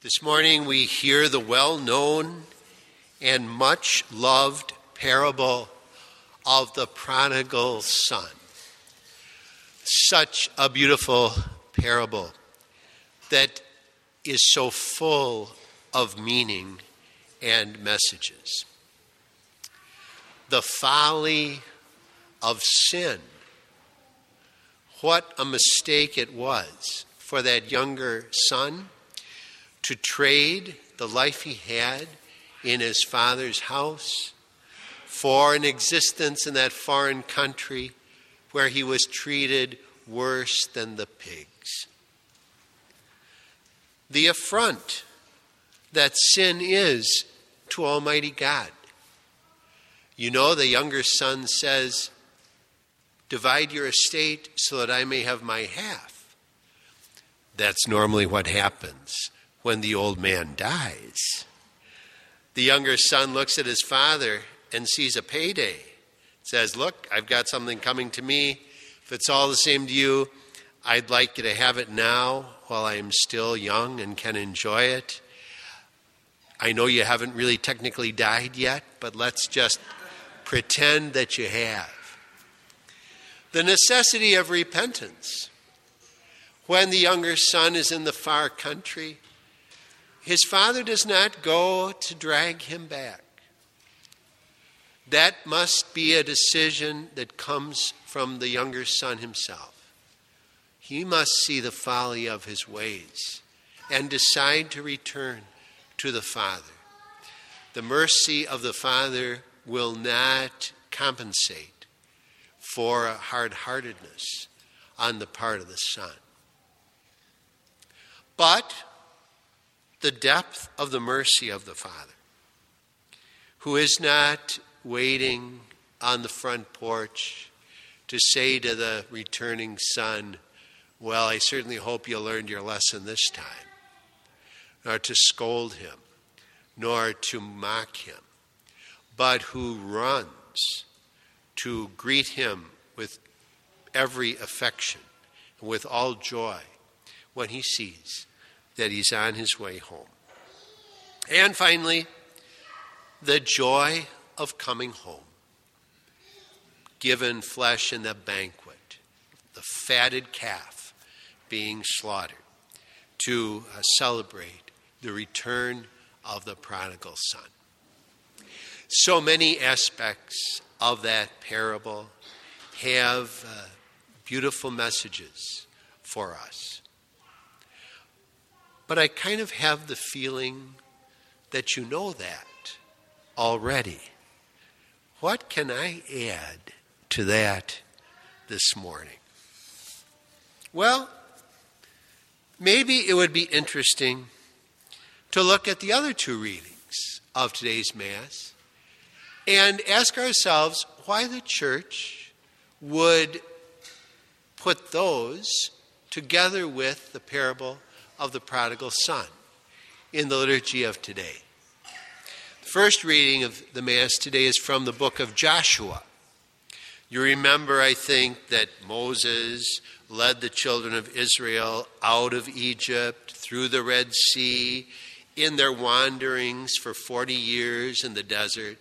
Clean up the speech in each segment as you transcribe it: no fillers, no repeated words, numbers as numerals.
This morning we hear the well-known and much-loved parable of the prodigal son. Such a beautiful parable that is so full of meaning and messages. The folly of sin. What a mistake it was for that younger son to trade the life he had in his father's house for an existence in that foreign country where he was treated worse than the pigs. The affront that sin is to Almighty God. You know, the younger son says, "Divide your estate so that I may have my half." That's normally what happens when the old man dies. The younger son looks at his father and sees a payday. Says, "Look, I've got something coming to me. If it's all the same to you, I'd like you to have it now while I'm still young and can enjoy it. I know you haven't really technically died yet, but let's just pretend that you have." The necessity of repentance. When the younger son is in the far country, his father does not go to drag him back. That must be a decision that comes from the younger son himself. He must see the folly of his ways and decide to return to the father. The mercy of the father will not compensate for a hard-heartedness on the part of the son. But the depth of the mercy of the Father, who is not waiting on the front porch to say to the returning son, "Well, I certainly hope you learned your lesson this time," nor to scold him, nor to mock him, but who runs to greet him with every affection and with all joy when he sees that he's on his way home. And finally, the joy of coming home. Given flesh in the banquet, the fatted calf being slaughtered to celebrate the return of the prodigal son. So many aspects of that parable have beautiful messages for us. But I kind of have the feeling that you know that already. What can I add to that this morning? Well, maybe it would be interesting to look at the other two readings of today's Mass and ask ourselves why the church would put those together with the parable of the prodigal son in the liturgy of today. The first reading of the Mass today is from the book of Joshua. You remember, I think, that Moses led the children of Israel out of Egypt through the Red Sea in their wanderings for 40 years in the desert.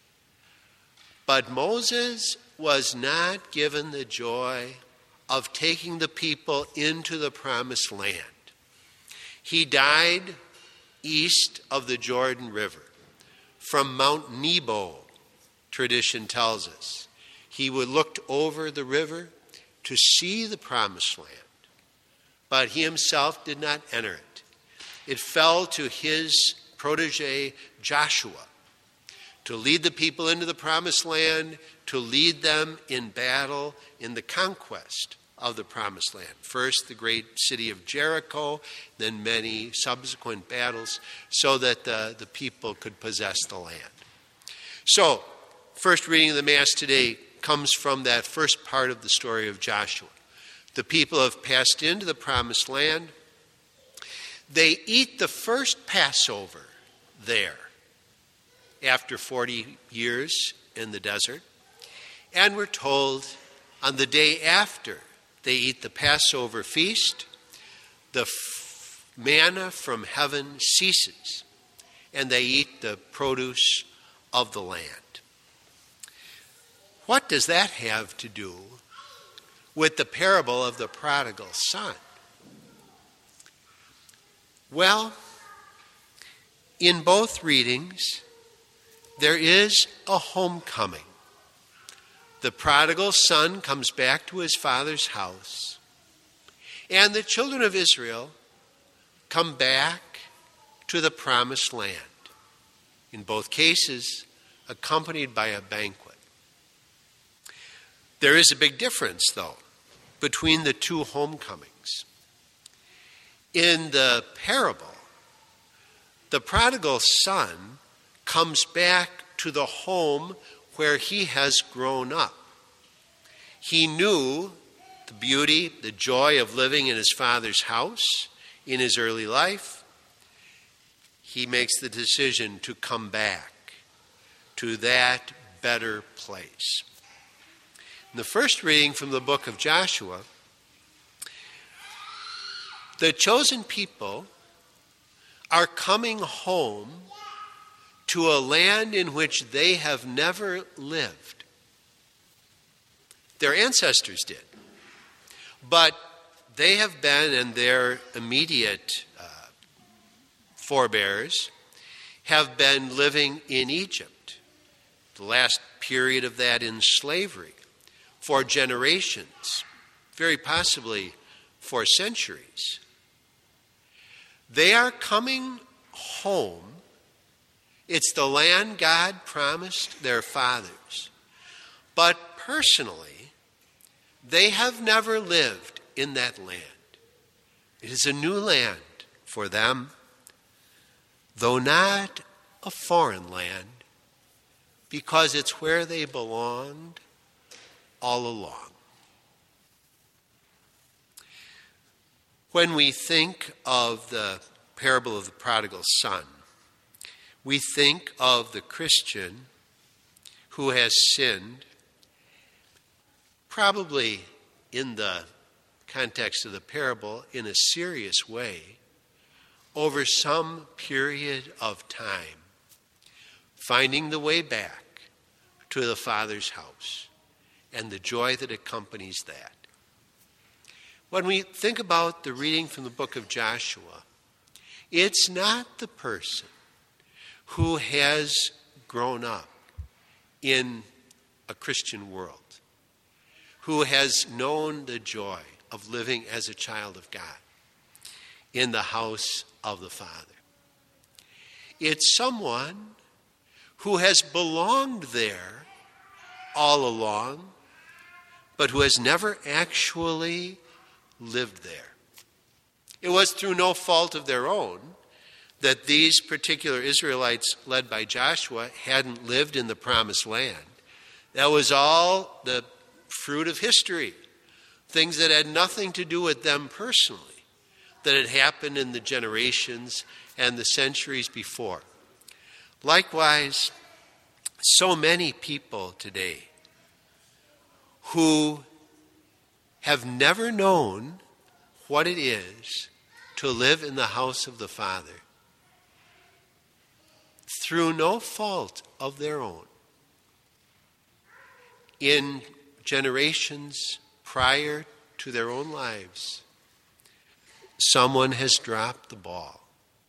But Moses was not given the joy of taking the people into the promised land. He died east of the Jordan River, from Mount Nebo, tradition tells us. He would looked over the river to see the promised land, but he himself did not enter it. It fell to his protege Joshua to lead the people into the promised land, to lead them in battle in the conquest of the promised land. First, the great city of Jericho, then many subsequent battles, so that the people could possess the land. So, first reading of the Mass today comes from that first part of the story of Joshua. The people have passed into the promised land. They eat the first Passover there after 40 years in the desert. And we're told on the day after they eat the Passover feast, the manna from heaven ceases, and they eat the produce of the land. What does that have to do with the parable of the prodigal son? Well, in both readings, there is a homecoming. The prodigal son comes back to his father's house, and the children of Israel come back to the promised land, in both cases accompanied by a banquet. There is a big difference, though, between the two homecomings. In the parable, the prodigal son comes back to the home where he has grown up. He knew the beauty, the joy of living in his father's house in his early life. He makes the decision to come back to that better place. In the first reading from the book of Joshua, the chosen people are coming home to a land in which they have never lived. Their ancestors did. But they have been, and their immediate forebears have been living in Egypt, the last period of that in slavery, for generations, very possibly for centuries. They are coming home. It's the land God promised their fathers. But personally, they have never lived in that land. It is a new land for them, though not a foreign land, because it's where they belonged all along. When we think of the parable of the prodigal son, we think of the Christian who has sinned, probably in the context of the parable, in a serious way, over some period of time, finding the way back to the Father's house and the joy that accompanies that. When we think about the reading from the book of Joshua, it's not the person who has grown up in a Christian world, who has known the joy of living as a child of God in the house of the Father. It's someone who has belonged there all along, but who has never actually lived there. It was through no fault of their own that these particular Israelites, led by Joshua, hadn't lived in the promised land. That was all the fruit of history, things that had nothing to do with them personally, that had happened in the generations and the centuries before. Likewise, so many people today who have never known what it is to live in the house of the Father through no fault of their own. In generations prior to their own lives, someone has dropped the ball.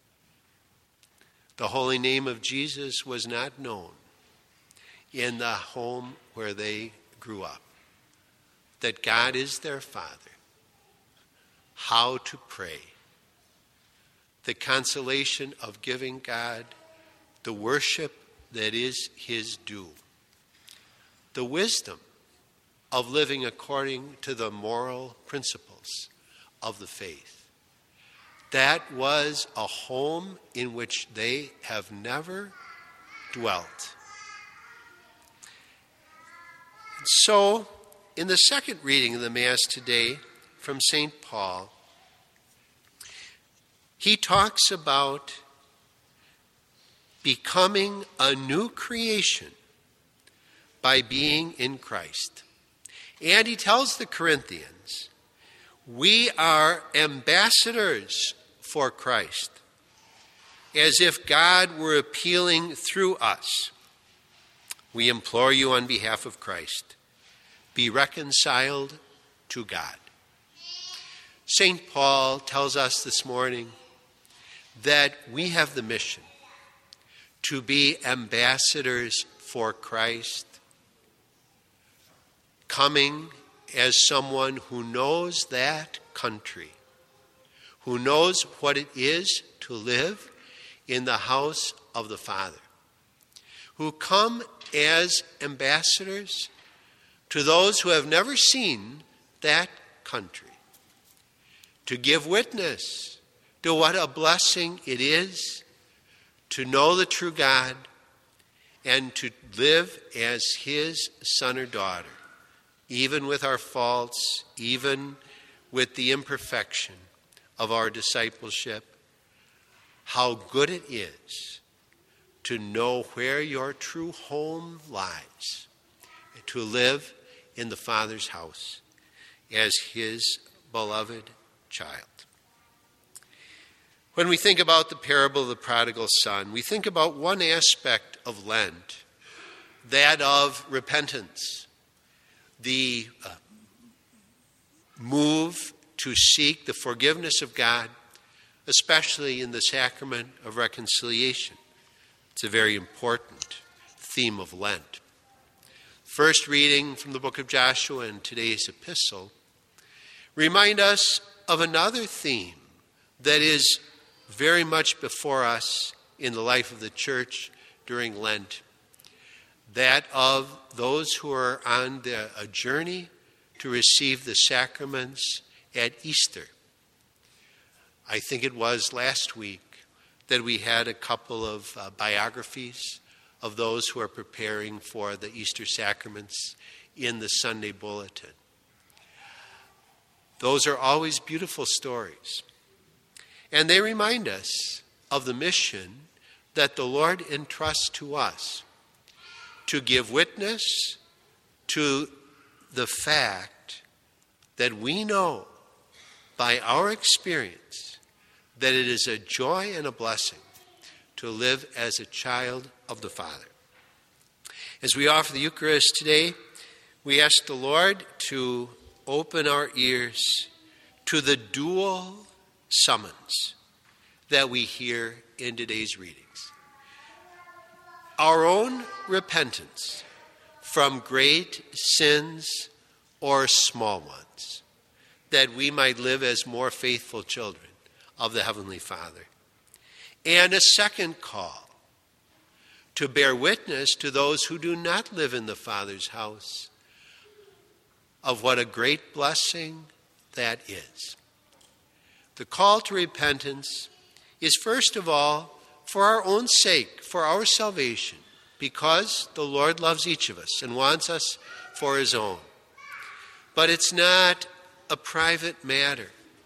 The holy name of Jesus was not known in the home where they grew up. That God is their Father. How to pray. The consolation of giving God the worship that is His due. The wisdom of living according to the moral principles of the faith. That was a home in which they have never dwelt. So, in the second reading of the Mass today from St. Paul, he talks about becoming a new creation by being in Christ. And he tells the Corinthians, we are ambassadors for Christ, as if God were appealing through us. We implore you on behalf of Christ, be reconciled to God. St. Paul tells us this morning that we have the mission to be ambassadors for Christ, coming as someone who knows that country, who knows what it is to live in the house of the Father, who come as ambassadors to those who have never seen that country, to give witness to what a blessing it is to know the true God and to live as his son or daughter, even with our faults, even with the imperfection of our discipleship. How good it is to know where your true home lies, to live in the Father's house as his beloved child. When we think about the parable of the prodigal son, we think about one aspect of Lent, that of repentance, the move to seek the forgiveness of God, especially in the sacrament of reconciliation. It's a very important theme of Lent. First reading from the book of Joshua and today's epistle remind us of another theme that is very much before us in the life of the church during Lent, that of those who are on a journey to receive the sacraments at Easter. I think it was last week that we had a couple of biographies of those who are preparing for the Easter sacraments in the Sunday Bulletin. Those are always beautiful stories. And they remind us of the mission that the Lord entrusts to us to give witness to the fact that we know by our experience that it is a joy and a blessing to live as a child of the Father. As we offer the Eucharist today, we ask the Lord to open our ears to the dual summons that we hear in today's readings. Our own repentance from great sins or small ones, that we might live as more faithful children of the Heavenly Father. And a second call to bear witness to those who do not live in the Father's house of what a great blessing that is. The call to repentance is first of all for our own sake, for our salvation, because the Lord loves each of us and wants us for his own. But it's not a private matter.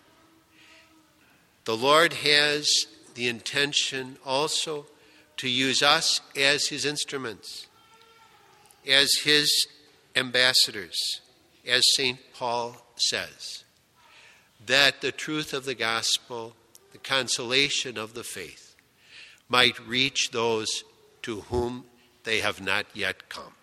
The Lord has the intention also to use us as his instruments, as his ambassadors, as St. Paul says, that the truth of the gospel, the consolation of the faith, might reach those to whom they have not yet come.